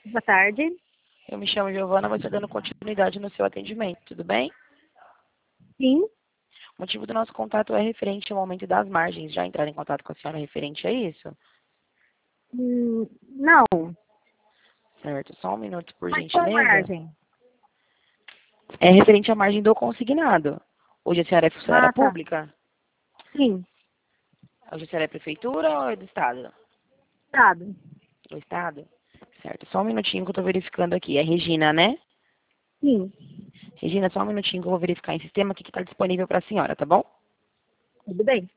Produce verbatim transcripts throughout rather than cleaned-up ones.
Boa tarde. Eu me chamo Giovana, vou estar dando continuidade no seu atendimento, tudo bem? Sim. O motivo do nosso contato é referente ao aumento das margens. Já entraram em contato com a senhora referente a isso? Hum, não. Certo, só um minuto, por Mas qual gentileza. margem? É referente à margem do consignado. Hoje a senhora é funcionária Ah, tá. pública? Sim. Hoje a senhora é prefeitura ou é do Estado? Estado. Do Estado? Certo, só um minutinho que eu estou verificando aqui. É Regina, né? Sim. Regina, só um minutinho que eu vou verificar em sistema o que está disponível para a senhora, tá bom? Tudo bem.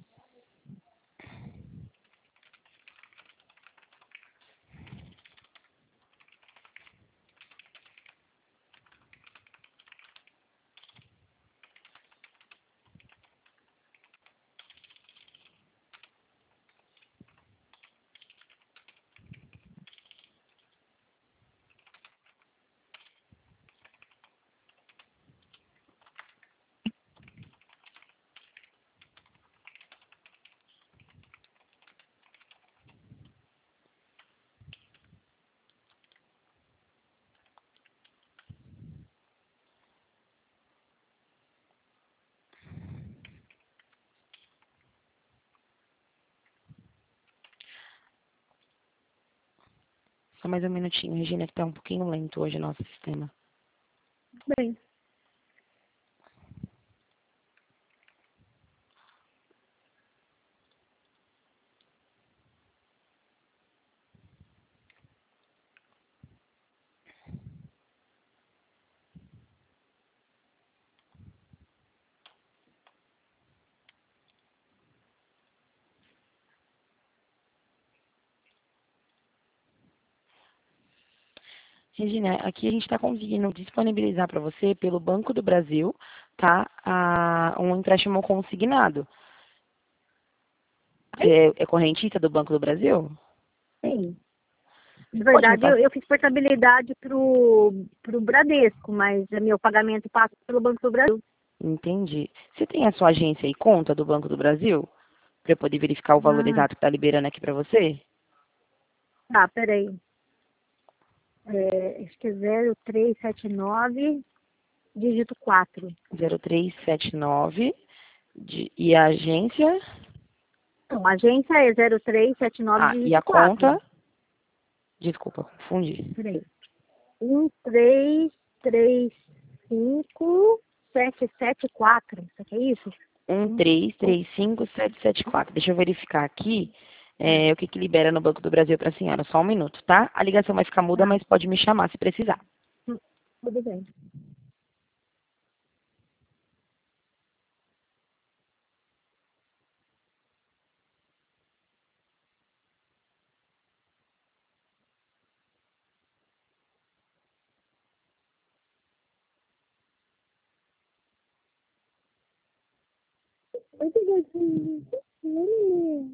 Só mais um minutinho, Regina, que está um pouquinho lento hoje o nosso sistema. Tudo bem. Regina, aqui a gente está conseguindo disponibilizar para você, pelo Banco do Brasil, tá, a, um empréstimo consignado. Oi? Você é correntista do Banco do Brasil? Sim. Na Pode me verdade, eu, passar? eu fiz portabilidade pro, pro Bradesco, mas o meu pagamento passa pelo Banco do Brasil. Entendi. Você tem a sua agência e conta do Banco do Brasil? Para eu poder verificar o valor Ah, exato que está liberando aqui para você? tá, peraí. É, acho que é zero três sete nove, dígito quatro. zero três sete nove de, e a agência? Então, a agência é zero três sete nove, Ah, e a dígito quatro. conta? Desculpa, confundi. Peraí. Um, três, três, cinco, sete, sete, quatro. Isso aqui é isso? um Um, três um, três cinco sete sete quatro. Deixa eu verificar aqui é, é, o que, que libera no Banco do Brasil para a senhora. Só um minuto, tá? A ligação vai ficar muda, tá. mas pode me chamar se precisar. Hum, Tudo bem. Oi, gatinho. Hum.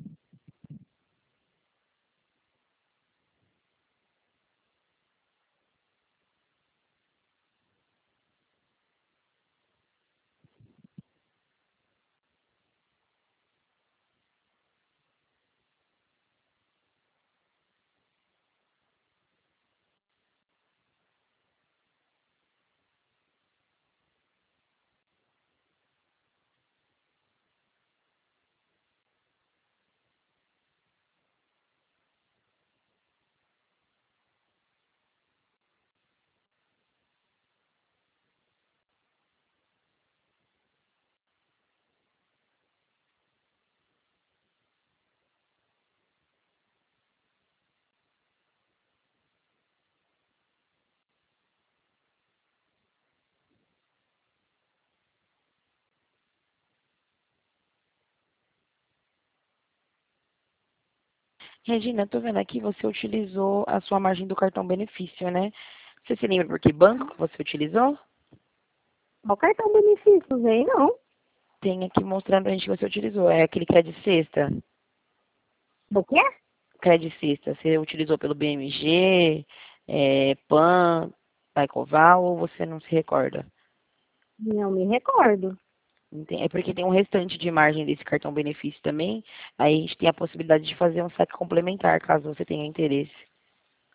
Regina, eu tô vendo aqui, você utilizou a sua margem do cartão benefício, né? Você se lembra por que banco que você utilizou? Qual cartão benefício? Vem, não. Tem aqui mostrando a gente que você utilizou. É aquele crédito sexta. Do quê? Crédito sexta. Você utilizou pelo B M G, é, Pan, Paicoval, ou você não se recorda? Não me recordo. Enten- É porque tem um restante de margem desse cartão benefício também. Aí a gente tem a possibilidade de fazer um saque complementar, caso você tenha interesse.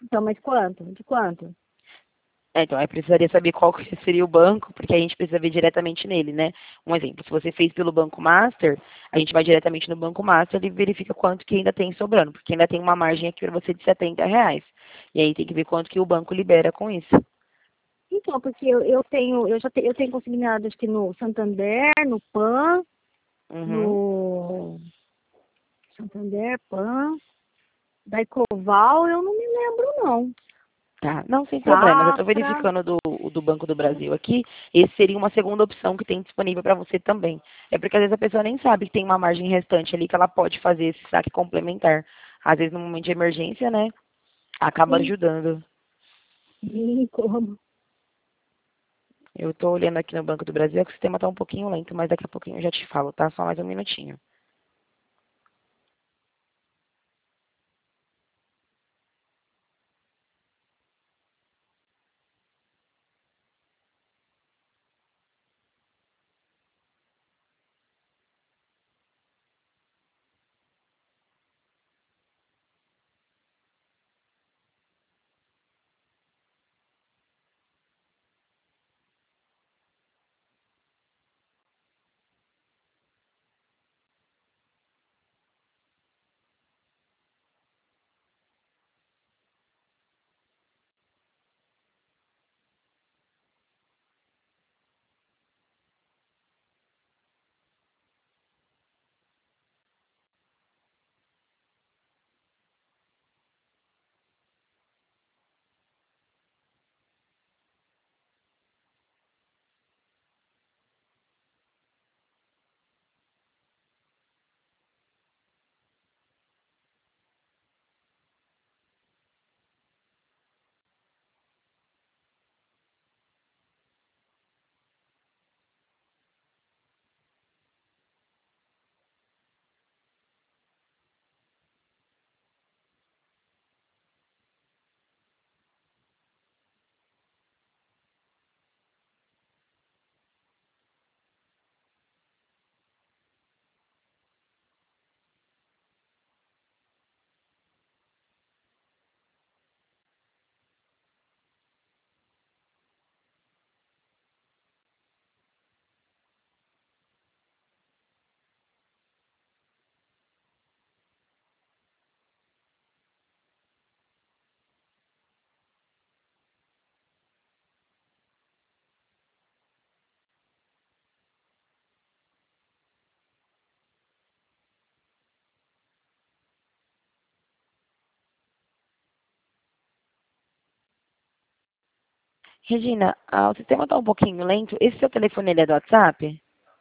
Então, mas quanto? De quanto? É, então, aí precisaria saber qual que seria o banco, porque a gente precisa ver diretamente nele, né? Um exemplo, se você fez pelo Banco Master, a gente vai diretamente no Banco Master e verifica quanto que ainda tem sobrando, porque ainda tem uma margem aqui para você de setenta reais. E aí tem que ver quanto que o banco libera com isso. Então, porque eu, eu tenho, eu já te, eu tenho consignado acho que no Santander, no Pan, Uhum. no Santander, Pan, da Ecoval, eu não me lembro não. Tá, não, sem problemas. Eu estou Safra, verificando do, do Banco do Brasil aqui. Esse seria uma segunda opção que tem disponível para você também. É porque às vezes a pessoa nem sabe que tem uma margem restante ali que ela pode fazer esse saque complementar. Às vezes, no momento de emergência, né, acaba sim, ajudando. sim, como. Eu estou olhando aqui no Banco do Brasil, é que o sistema está um pouquinho lento, mas daqui a pouquinho eu já te falo, tá? Só mais um minutinho. Regina, ah, o sistema está um pouquinho lento. Esse seu telefone ele é do WhatsApp?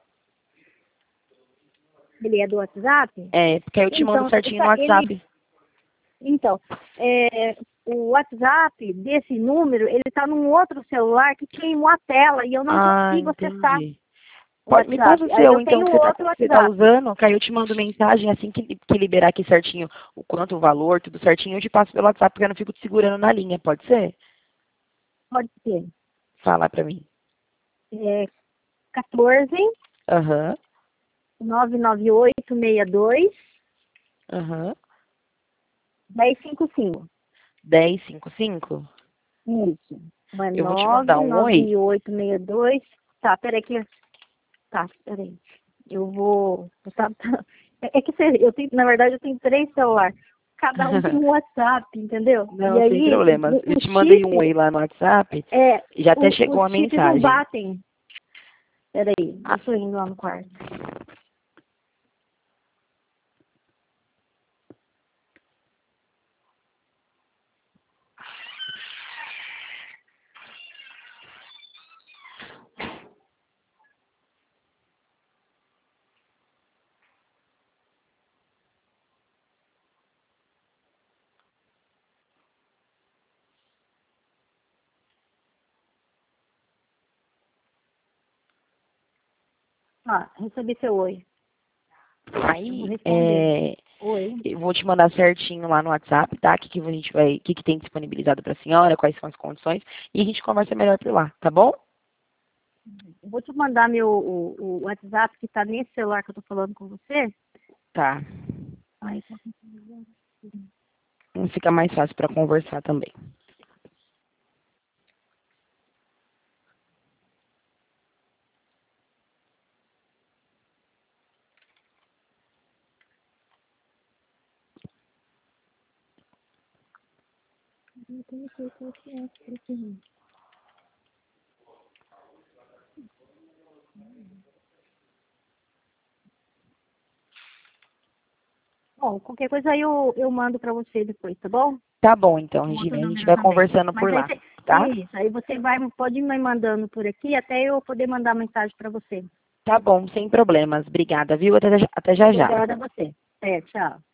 Ele é do WhatsApp? É, porque aí eu te mando Então, certinho no essa- ele, WhatsApp. então é, o WhatsApp desse número, ele está num outro celular que queimou a tela e eu não Ah, consigo acessar entendi. o Pode, me passa WhatsApp. o Aí seu, eu então, tenho que você está outro que você tá WhatsApp. usando, que aí eu te mando mensagem assim que, que liberar aqui certinho o quanto, o valor, tudo certinho, eu te passo pelo WhatsApp, porque eu não fico te segurando na linha, pode ser? Pode ser. Fala pra mim. É quatorze, Aham, nove nove oito, seis dois, aham. dez cinco cinco. dez cinquenta e cinco? Isso. Não é Eu vou te mandar nove um oi. nove oito seis dois. Tá, peraí que. Tá, peraí. Eu vou. Tá, tá. É é que você- eu tenho, na verdade, eu tenho três celulares. Cada um tem um WhatsApp, entendeu? E Não, sem aí, problemas. o, Eu o te mandei um chip, oi lá no WhatsApp é, e já até o, chegou os a chips não mensagem. batem. Peraí, Ah, deixa eu ir lá no quarto. Ah, recebi seu oi. Eu vou aí, responder. é, Oi. eu vou te mandar certinho lá no WhatsApp, tá? O que, que a gente vai, o que, que tem disponibilizado pra senhora, quais são as condições, e a gente conversa melhor por lá, tá bom? Eu vou te mandar meu o, o WhatsApp que tá nesse celular que eu tô falando com você. Tá. Ai, tá. Fica mais fácil para conversar também. Bom, qualquer coisa aí eu, eu mando para você depois, tá bom? Tá bom, então, Um outro Regina. A gente número vai também. conversando Mas por aí lá, você, tá? isso, aí você vai, pode ir me mandando por aqui até eu poder mandar mensagem para você. Tá bom, sem problemas. Obrigada, viu? Até, até já já. Obrigada a você. É, tchau.